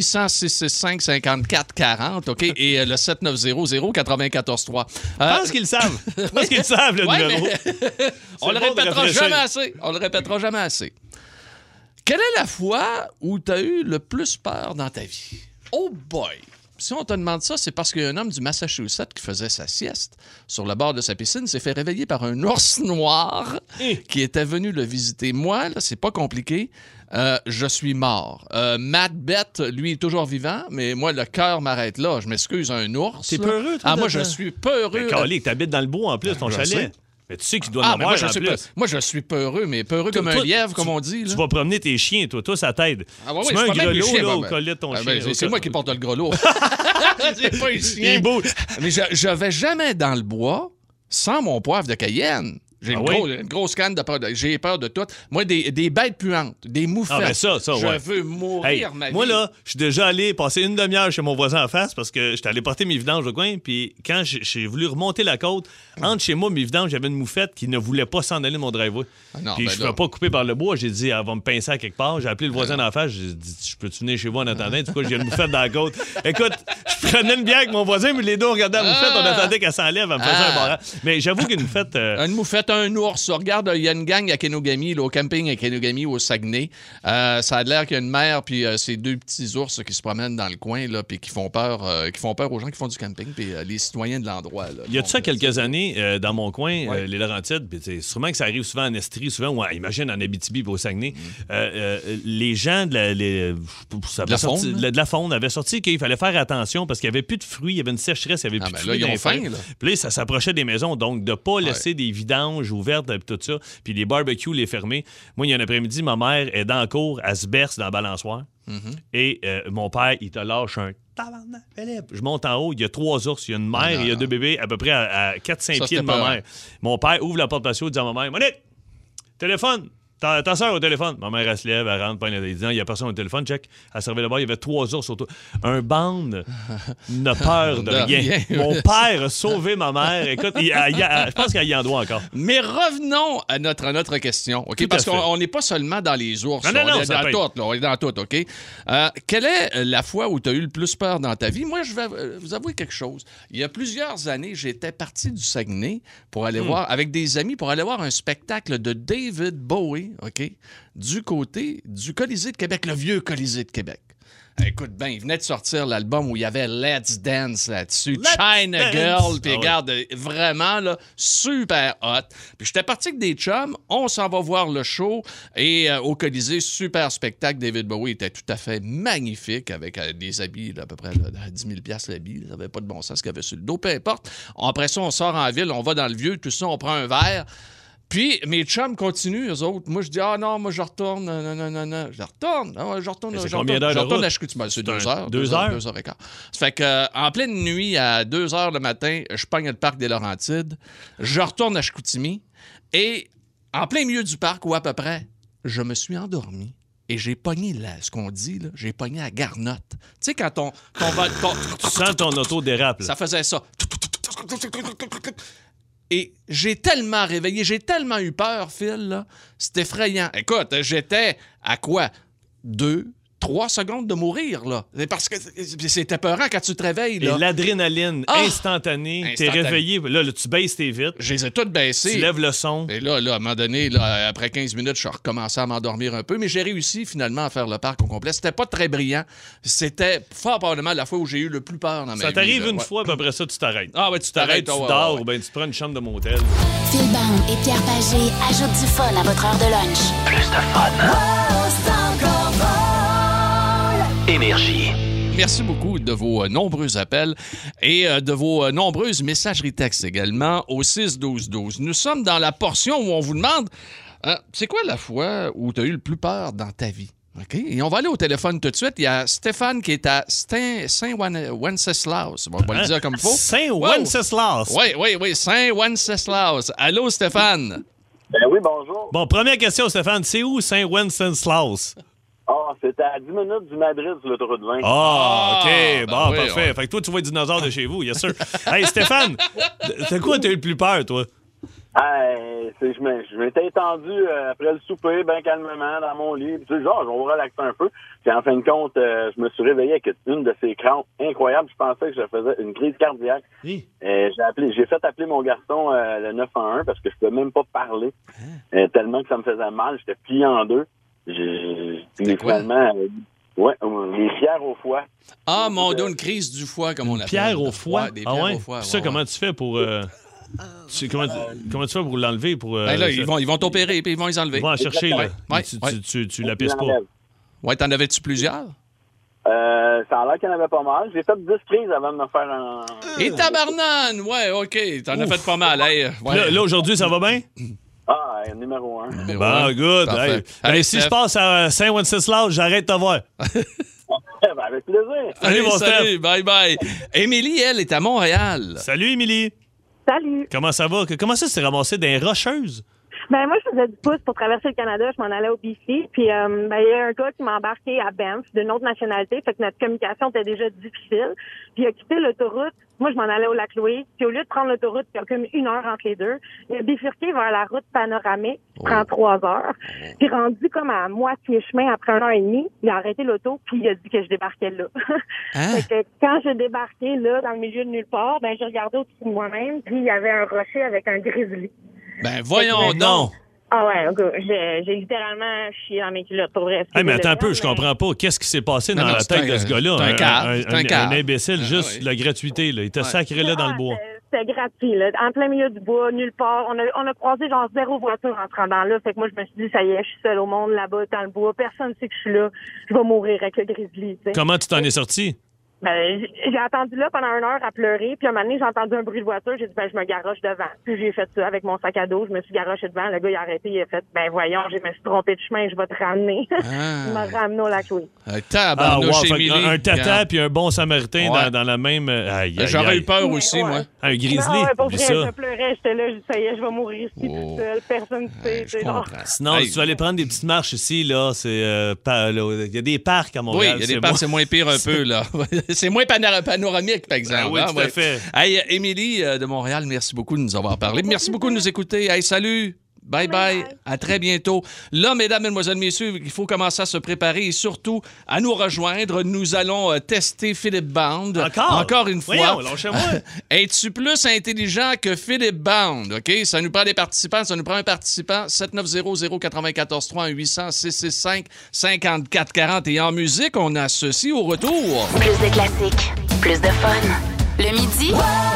1-800-665-5440, OK? Et le 7900-943. Je pense qu'ils le savent. Je pense qu'ils le savent, le numéro. On le répétera jamais assez. Quelle est la fois où tu as eu le plus peur dans ta vie? Oh boy! Si on te demande ça, c'est parce qu'un homme du Massachusetts qui faisait sa sieste sur le bord de sa piscine s'est fait réveiller par un ours noir qui était venu le visiter. Moi, là, c'est pas compliqué. Je suis mort. Matt Bett, lui, est toujours vivant, mais moi, le cœur m'arrête là. Je m'excuse, un ours. T'es peureux, toi? Moi, je suis peureux. Mais Carly, t'habites dans le bois, en plus, ton chalet. Mais tu sais qu'il doit en avoir en plus. Moi, je suis peureux, mais peureux comme un lièvre, comme on dit. Là. Tu vas promener tes chiens, toi, ça t'aide. Tu mets un grelot là, au collet de ton chien. C'est moi qui porte le grelot. C'est pas un chien. Il est beau. Mais je vais jamais dans le bois sans mon poivre de Cayenne. J'ai une grosse canne de peur. J'ai peur de tout. Moi, des bêtes puantes, des moufettes. Ah, ben ça, je veux mourir, ma vie. Moi, là, je suis déjà allé passer une demi-heure chez mon voisin en face parce que j'étais allé porter mes vidanges au coin. Puis quand j'ai voulu remonter la côte, entre chez moi et mes vidanges, j'avais une moufette qui ne voulait pas s'en aller de mon driveway. Puis je ne pouvais pas couper par le bois. J'ai dit, elle va me pincer à quelque part. J'ai appelé le voisin d'en face. J'ai dit, je peux-tu venir chez vous en attendant? Du coup, j'ai une moufette dans la côte. Écoute, je prenais une bière avec mon voisin, mais les deux, on regardait la moufette. On attendait qu'elle s'enlève. Elle me faisait un barrage. Mais j'avoue qu'une moufette. Une moufette, un ours. Regarde, il y a une gang à Kenogami, là, au camping à Kenogami, au Saguenay. Ça a l'air qu'il y a une mère puis ces deux petits ours qui se promènent dans le coin là, puis qui font peur aux gens qui font du camping puis les citoyens de l'endroit. Là, il y a de ça quelques années dans mon coin, les Laurentides, puis sûrement que ça arrive souvent en Estrie, souvent, ou imagine en Abitibi puis au Saguenay. Les gens de la faune avaient sorti qu'il fallait faire attention parce qu'il n'y avait plus de fruits, il y avait une sécheresse, il n'y avait plus de fruits. Là, ils ont faim. Puis là, ça s'approchait des maisons, donc de ne pas laisser des vidanges ouvertes et tout ça. Puis les barbecues, les fermer. Moi, il y a un après-midi, ma mère est dans la cour, elle se berce dans la balançoire. Et mon père, il te lâche un tabarnak. Je monte en haut, il y a 3 ours, il y a une mère et il y a 2 bébés à peu près à 4-5 pieds de ma mère. Mon père ouvre la porte patio et dit à ma mère, Monique, téléphone. Ta soeur au téléphone. Ma mère, elle se lève, elle rentre, il dit, il n'y a personne au téléphone, check. Elle servait là-bas, il y avait 3 ours autour. Un bande n'a peur de rien. Mon père a sauvé ma mère. Écoute, je pense qu'il y en doit encore. Mais revenons à notre question, OK? Parce qu'on n'est pas seulement dans les ours. On est dans tout, OK? Quelle est la fois où tu as eu le plus peur dans ta vie? Moi, je vais vous avouer quelque chose. Il y a plusieurs années, j'étais parti du Saguenay pour aller voir, avec des amis, pour aller voir un spectacle de David Bowie, OK, du côté du Colisée de Québec, le vieux Colisée de Québec. Écoute bien, il venait de sortir l'album où il y avait Let's Dance là-dessus, China Girl, puis regarde, vraiment, là, super hot. Puis j'étais parti avec des chums, on s'en va voir le show, et au Colisée, super spectacle, David Bowie était tout à fait magnifique, avec des habits là, à peu près là, 10 000 $, l'habit, ça n'avait pas de bon sens ce qu'il y avait sur le dos, peu importe. Après ça, on sort en ville, on va dans le vieux, tout ça, on prend un verre. Puis, mes chums continuent, eux autres. Moi, je dis, moi, je retourne. Non. Je retourne à Chicoutimi. C'est 2 heures. 2 heures? 2 heures et quart. Ça fait qu'en pleine nuit, à 2 heures le matin, je pogne le parc des Laurentides. Je retourne à Chicoutimi. Et en plein milieu du parc, ou à peu près, je me suis endormi. Et j'ai pogné, ce qu'on dit, là, j'ai pogné à garnotte. Tu sais, quand on va... Tu sens ton auto dérape. Ça faisait ça. Et j'ai tellement réveillé, j'ai tellement eu peur, Phil, là. C'est effrayant. Écoute, j'étais à quoi? 2-3 secondes de mourir, là. Parce que c'est épeurant quand tu te réveilles, là. Et l'adrénaline instantanée, t'es réveillé. Là, tu baisses tes vitres. Je les ai toutes baissées. Tu lèves le son. Et là, à un moment donné, là, après 15 minutes, je suis recommencé à m'endormir un peu, mais j'ai réussi finalement à faire le parc au complet. C'était pas très brillant. C'était fort probablement la fois où j'ai eu le plus peur dans ma vie. Ça t'arrive une fois, puis après ça, tu t'arrêtes. Ah ouais, tu t'arrêtes. Tu dors, ou bien tu prends une chambre de motel. Phil Bond et Pierre Pagé ajoutent du fun à votre heure de lunch. Plus de fun. Énergie. Merci beaucoup de vos nombreux appels et de vos nombreuses messageries textes également au 6-12-12. Nous sommes dans la portion où on vous demande c'est quoi la fois où tu as eu le plus peur dans ta vie? OK? Et on va aller au téléphone tout de suite. Il y a Stéphane qui est à Saint-Wenceslaus. On va le dire comme il faut. Saint-Wenceslaus. Oui, Saint-Wenceslaus. Allô, Stéphane? Ben oui, bonjour. Bon, première question, Stéphane. C'est où Saint-Wenceslaus? C'était à 10 minutes du Madrid sur l'autoroute 20. OK. Bon, oui, parfait. Ouais. Fait que toi, tu vois les dinosaures de chez vous, yes sûr. Hey, Stéphane, c'est quoi t'as eu le plus peur, toi? Je m'étais étendu après le souper, bien calmement, dans mon lit. Puis, genre, je vais me relaxer un peu. Puis, en fin de compte, je me suis réveillé avec une de ces crampes incroyables. Je pensais que je faisais une crise cardiaque. Oui. J'ai fait appeler mon garçon le 911 parce que je pouvais même pas parler. Tellement que ça me faisait mal. J'étais plié en deux. Finalement, les pierres au foie. Ah, mon Dieu, une crise du foie, comme on l'appelle. Pierre au foie? Ouais, des pierres au foie. Puis ça, comment tu fais pour... comment tu fais pour l'enlever? Là, ils vont t'opérer puis ils vont les enlever. Ils vont en chercher, là. Ouais. Tu l'apisses pas. Ouais, t'en avais-tu plusieurs? Ça a l'air qu'il y en avait pas mal. J'ai fait 10 crises avant de me faire un... Et tabarnane! Ouais, OK. T'en as fait pas mal. Hey, ouais. Là, aujourd'hui, ça va bien? Numéro 1. Bon, good. Hey, si je passe à Saint-Wenceslaus, j'arrête de te voir. Avec plaisir. Salut, mon Steph. Bye. Émilie, elle, est à Montréal. Salut, Émilie. Salut. Comment ça va? Comment ça s'est ramassé dans les Rocheuses? Ben moi, je faisais du pouce pour traverser le Canada. Je m'en allais au BC. Puis, il y a un gars qui m'a embarqué à Banff d'une autre nationalité. Fait que notre communication était déjà difficile. Puis, il a quitté l'autoroute. Moi, je m'en allais au Lac-Louis. Puis, au lieu de prendre l'autoroute, il y a comme 1 heure entre les deux. Il a bifurqué vers la route panoramique, qui prend 3 heures. Puis, rendu comme à moitié chemin après 1 heure et demie, il a arrêté l'auto. Puis, il a dit que je débarquais là. Fait que quand je débarquais là, dans le milieu de nulle part, j'ai regardé au-dessus de moi-même. Puis, il y avait un rocher avec un grizzly. Ben, voyons donc! Ah ouais, j'ai littéralement chié dans mes culottes pour vrai. Hey, mais attends un peu, je comprends pas. Qu'est-ce qui s'est passé dans la tête de ce gars-là? Un imbécile, juste la gratuité. Là. Il t'a sacré là dans le bois. C'était gratuit, là. En plein milieu du bois, nulle part. On a croisé genre 0 voiture en se rendant là. Fait que moi, je me suis dit, ça y est, je suis seule au monde là-bas, dans le bois. Personne ne sait que je suis là. Je vais mourir avec le grizzly, tu sais. Comment tu t'en es sorti? J'ai attendu là pendant 1 heure à pleurer, puis à un moment donné, j'ai entendu un bruit de voiture, j'ai dit, je me garoche devant. Puis j'ai fait ça avec mon sac à dos, je me suis garoché devant, le gars, il a arrêté, il a fait, voyons, je me suis trompé de chemin, je vais te ramener. Il m'a ramené au Lac-Louis. Un tata puis un bon samaritain dans la même... J'aurais eu peur aussi, moi. Un grizzly, pour vrai, je pleurais, j'étais là, ça y est, je vais mourir ici toute seule, personne ne sait. Sinon, si tu vas aller prendre des petites marches ici, là, il y a des parcs à Montréal. Oui, il y a des parcs, c'est moins pire un peu, là. C'est moins panoramique, par exemple. Oui, tout à fait. Hey, Émilie de Montréal, merci beaucoup de nous avoir parlé. Merci beaucoup de nous écouter. Hey, salut! Bye. À très bientôt. Là, mesdames, mesdemoiselles, messieurs, il faut commencer à se préparer et surtout à nous rejoindre. Nous allons tester Philippe Bond. Encore une fois. Voyons, lâchez-moi. Es-tu plus intelligent que Philippe Bond? OK? Ça nous prend des participants. Ça nous prend un participant. 7900-943-800-665-5440. Et en musique, on a ceci au retour. Plus de classiques, plus de fun. Le midi.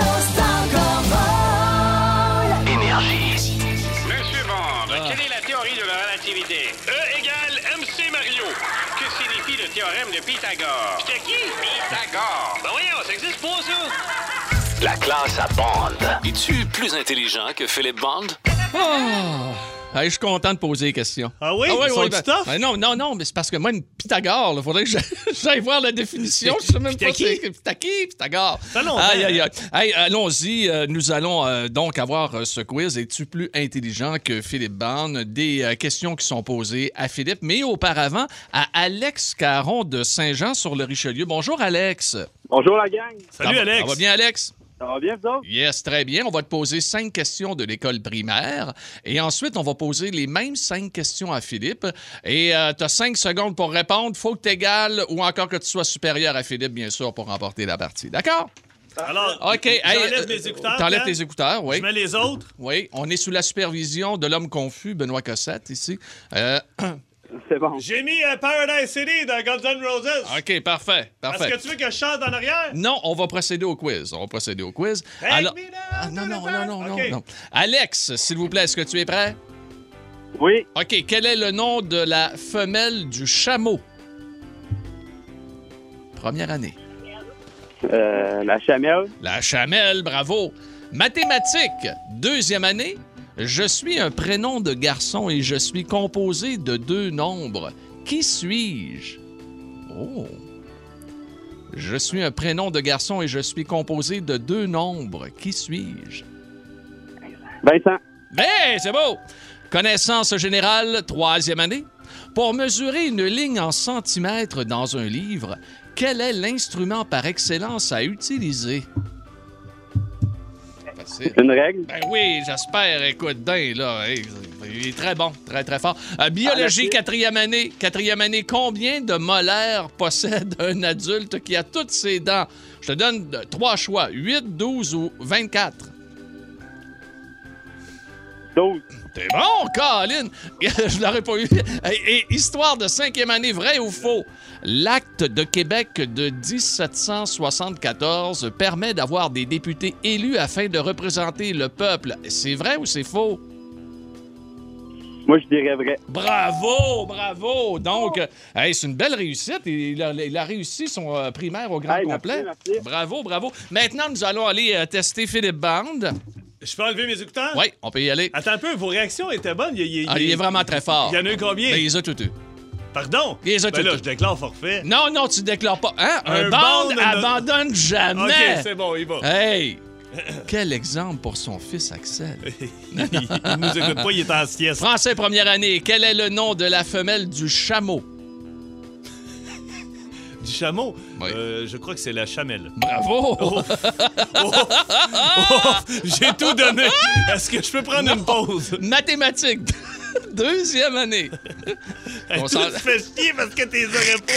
Énergie. Monsieur Bond, quelle est la théorie de la relativité? E égale MC Mario. Que signifie le théorème de Pythagore? Pythagore. Ben voyons, ça existe pas, ça? La classe à Bond. Es-tu plus intelligent que Philippe Bond? Hey, je suis content de poser des questions. Ah oui? Sont-tu tough? Non, mais c'est parce que moi, une Pythagore, il faudrait que j'aille voir la définition. Je sais même pas si c'est Pythagore. Aïe. Hey, allons-y. Nous allons donc avoir ce quiz. Es-tu plus intelligent que Philippe Bond? Des questions qui sont posées à Philippe, mais auparavant à Alex Caron de Saint-Jean sur le Richelieu. Bonjour, Alex. Bonjour, la gang. Salut, Alex. Ça va bien, Alex? Ça va bien, ça? Yes, très bien. On va te poser 5 questions de l'école primaire. Et ensuite, on va poser les mêmes 5 questions à Philippe. Et tu as 5 secondes pour répondre. Faut que tu égales ou encore que tu sois supérieur à Philippe, bien sûr, pour remporter la partie. D'accord? Alors, OK. j'enlève mes écouteurs. T'enlèves tes écouteurs, oui. Je mets les autres. Oui. On est sous la supervision de l'homme confus, Benoît Cossette, ici. C'est bon. J'ai mis Paradise City dans Guns N' Roses. OK, parfait. Est-ce que tu veux que je chante en arrière? Non, on va procéder au quiz. Alors... Non. Alex, s'il vous plaît, est-ce que tu es prêt? Oui. OK, quel est le nom de la femelle du chameau? première année. La Chamelle. La Chamelle, bravo. Mathématiques, deuxième année. Je suis un prénom de garçon et je suis composé de 2 nombres. Qui suis-je? Oh. Je suis un prénom de garçon et je suis composé de 2 nombres. Qui suis-je? Vincent. Ben, c'est beau! Connaissance générale, troisième année. Pour mesurer une ligne en centimètres dans un livre, quel est l'instrument par excellence à utiliser? Facile. Une règle? Ben oui, j'espère. Écoute, là, il est très bon, très, très fort. Biologie, quatrième année. Quatrième année, combien de molaires possède un adulte qui a toutes ses dents? Je te donne 3 choix, 8, 12 ou 24. 12. T'es bon, Colin! Je l'aurais pas eu. Et histoire de 5e année, vrai ou faux? L'Acte de Québec de 1774 permet d'avoir des députés élus afin de représenter le peuple. C'est vrai ou c'est faux? Moi, je dirais vrai. Bravo, bravo! Donc, c'est une belle réussite. Il a réussi son primaire au grand complet. Merci. Bravo, bravo. Maintenant, nous allons aller tester Philippe Band. Je peux enlever mes écouteurs? Oui, on peut y aller. Attends un peu, vos réactions étaient bonnes. Il est vraiment très fort. Il y en a eu combien? Ben, il les a toutes eu. Pardon? Il les a toutes là, eu. je déclare forfait. Non, tu déclares pas. Hein? Un band abandonne jamais. OK, c'est bon, il va. Hey! Quel exemple pour son fils Axel. Il nous écoute pas, il est en sieste. Français première année. Quel est le nom de la femelle du chameau? Du chameau? Oui. Je crois que c'est la chamelle. Bravo! J'ai tout donné. Est-ce que je peux prendre une pause? Mathématiques. Deuxième année. On s'en fait chier parce que t'es aurais pas.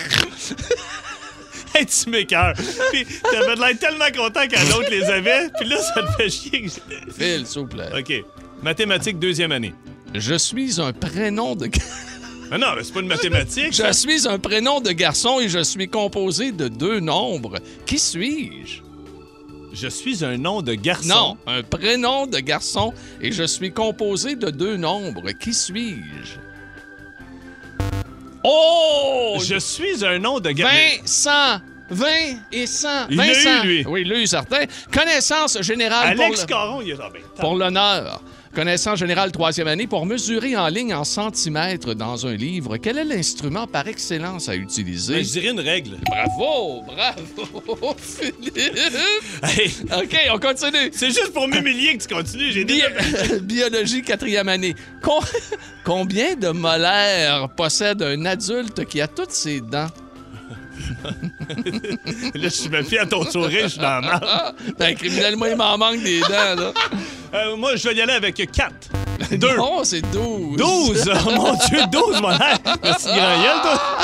Hey, tu m'écoeures. Puis t'avais l'air tellement content quand l'autre les avait. Puis là, ça te fait chier. Phil, s'il vous plaît. OK. Mathématiques, deuxième année. Je suis un prénom de... Ah non, mais c'est pas une mathématique. Je suis un prénom de garçon et je suis composé de 2 nombres. Qui suis-je? Je suis un nom de garçon. Non, un prénom de garçon et je suis composé de 2 nombres. Qui suis-je? Oh! Je suis un nom de garçon. Vincent! 20 et 100. Il l'a Vincent. eu, lui. Oui, il l'a eu, certain. Connaissance générale Alex Caron, il est... pour l'honneur. Connaissance générale, troisième année. Pour mesurer en ligne en centimètres dans un livre, quel est l'instrument par excellence à utiliser? Ben, je dirais une règle. Bravo, Philippe. Hey. OK, on continue. C'est juste pour m'humilier que tu continues. J'ai Biologie, quatrième année. Combien de molaires possède un adulte qui a toutes ses dents? Là, je me fie à ton sourire, je suis dans la marde. Ben, criminel, moi, il m'en manque des dents, là. Moi, je vais y aller avec 4. 2. Non, c'est 12. 12? Oh mon Dieu, 12, mon air. C'est grand gueule, toi.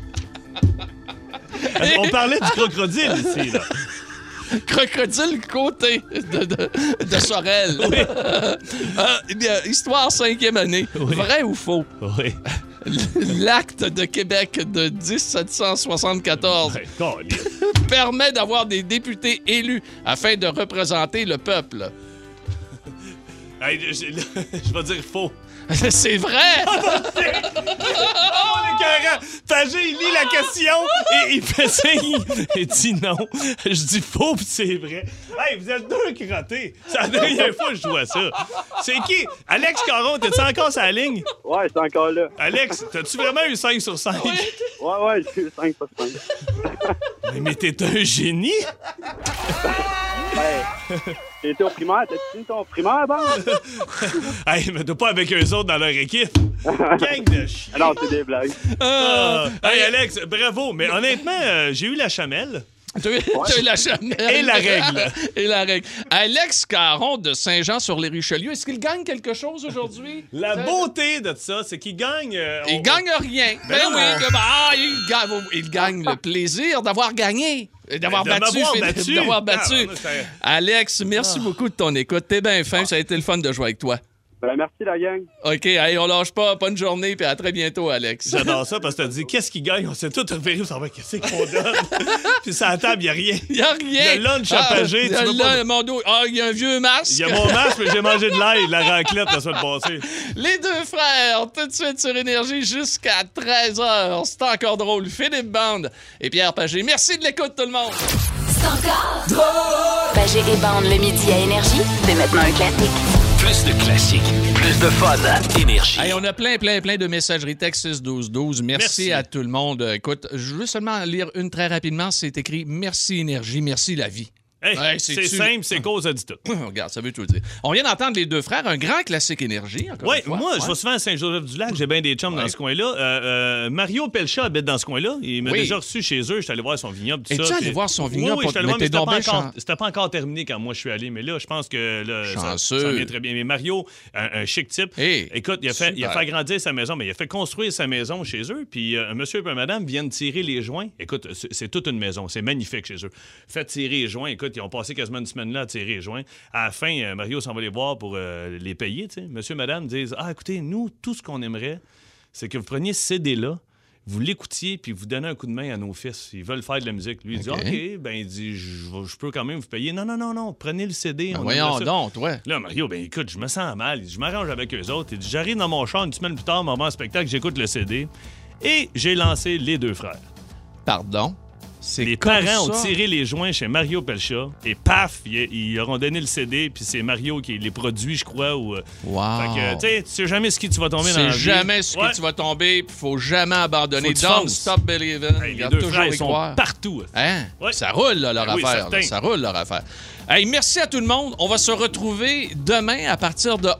On parlait du crocodile ici, là. Crocodile côté de Sorel. Oui. Histoire 5e année. Oui. Vrai ou faux? Oui. L'Acte de Québec de 1774 permet d'avoir des députés élus afin de représenter le peuple. Hey, je vais dire faux. C'est vrai! Oh, le carré! Pagé, il lit la question et il fait signe. Il dit non. Je dis faux pis c'est vrai. Hey, vous êtes 2 crottés. C'est la dernière fois que je vois ça. C'est qui? Alex Caron, t'es-tu encore sur la ligne? Ouais, c'est encore là. Alex, t'as-tu vraiment eu 5 sur 5? Ouais, j'ai eu 5 sur 5. Mais t'es un génie? Ouais. T'étais au primaire, t'as fini ton primaire, bon? Hey, mais t'as pas avec eux autres dans leur équipe. Gang de chiens. Non, c'est des blagues. Hey, Alex, bravo. Mais honnêtement, j'ai eu la chamelle. T'as eu la chamelle. Et la règle. Et la règle. Alex Caron de Saint-Jean-sur-les-Richelieu, est-ce qu'il gagne quelque chose aujourd'hui? La beauté de ça, c'est qu'il gagne... Il gagne rien. Ben oui. Il gagne le plaisir d'avoir gagné. D'avoir battu. Ah, Alex, merci beaucoup de ton écoute. T'es bien fin. Ça a été le fun de jouer avec toi. Merci, la gang. OK, allez, on lâche pas. Bonne journée, puis à très bientôt, Alex. J'adore ça parce que t'as dit qu'est-ce qui gagne? On s'est tout repéré, on s'en va, qu'est-ce qu'on donne? Puis sur la table, il n'y a rien. Il n'y a rien. Le lunch à pager, tu veux pas... Il y a un vieux masque. Il y a mon masque, mais j'ai mangé de l'ail, de la raclette la semaine passée. Les deux frères, tout de suite sur Énergie jusqu'à 13h. C'est encore drôle. Philippe Bande et Pierre Pagé. Merci de l'écoute, tout le monde. C'est encore drôle. Pagé et Bande le midi à Énergie, c'est maintenant un classique. Plus de classiques, plus de fun. Énergie. Hey, on a plein de messageries texte 6-12-12. Merci à tout le monde. Écoute, je veux seulement lire une très rapidement. C'est écrit « Merci Énergie, merci la vie ». Hey, c'est simple, c'est cause à dit tout. Regarde, ça veut tout dire. On vient d'entendre les deux frères, un grand classique Énergie. Oui, moi, je vais souvent à Saint-Joseph-du-Lac. J'ai bien des chums dans ce coin-là. Mario Pelcha habite dans ce coin-là. Il m'a déjà reçu chez eux. Je suis allé voir son vignoble. Es-tu allé voir son vignoble? Oui, je suis allé voir, mais c'était pas encore terminé quand moi je suis allé. Mais là, je pense que là, ça vient très bien. Mais Mario, un chic type. Écoute, il a fait agrandir sa maison, mais il a fait construire sa maison chez eux. Puis un monsieur et une madame viennent tirer les joints. Écoute, c'est toute une maison. C'est magnifique chez eux. Fait tirer les joints. Écoute, ils ont passé quasiment une semaine là à tirer les joints. À la fin, Mario s'en va les voir pour les payer. T'sais. Monsieur et madame disent écoutez, nous, tout ce qu'on aimerait, c'est que vous preniez ce CD-là, vous l'écoutiez, puis vous donnez un coup de main à nos fils. Ils veulent faire de la musique. Lui, il dit OK, ben il dit je peux quand même vous payer. Non, prenez le CD. Voyons donc, toi. Là, Mario, ben écoute, je me sens mal. Il dit, je m'arrange avec eux autres. Il dit j'arrive dans mon char une semaine plus tard, moment spectacle, j'écoute le CD. Et j'ai lancé Les Deux Frères. Pardon? Les parents ont tiré les joints chez Mario Pelcha et paf, ils leur ont donné le CD, puis c'est Mario qui les produit, je crois. Wow! Fait que, tu sais jamais ce qui tu vas tomber dans la vie. C'est jamais ce qui tu vas tomber, puis faut jamais abandonner. Don't stop believing. Hey, les deux frères, ils sont partout. Hein? Ouais. Ça roule, là, leur affaire. Là, ça roule, leur affaire. Hey, merci à tout le monde. On va se retrouver demain à partir de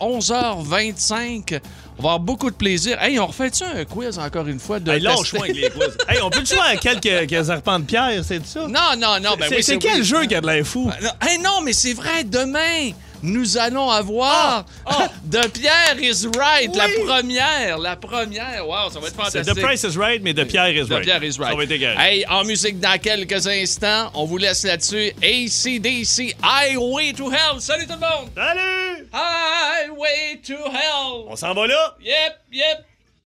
11h25. On va avoir beaucoup de plaisir. Hey, on refait-tu un quiz encore une fois? Lâche-moi avec les quiz. Hey, on peut te jouer à quelques arpents de pierre, c'est ça? Non. Ben c'est quel jeu qui a de l'air fou? Non, mais c'est vrai, demain, nous allons avoir The Pierre is Right, oui. la première. Wow, ça va être fantastique. C'est The Price is Right, mais The Pierre is Right. The Pierre is Right. Ça va être égal. Hey, en musique dans quelques instants, on vous laisse là-dessus. AC/DC, Highway to Hell. Salut tout le monde! Salut! Highway to Hell. On s'en va là? Yep.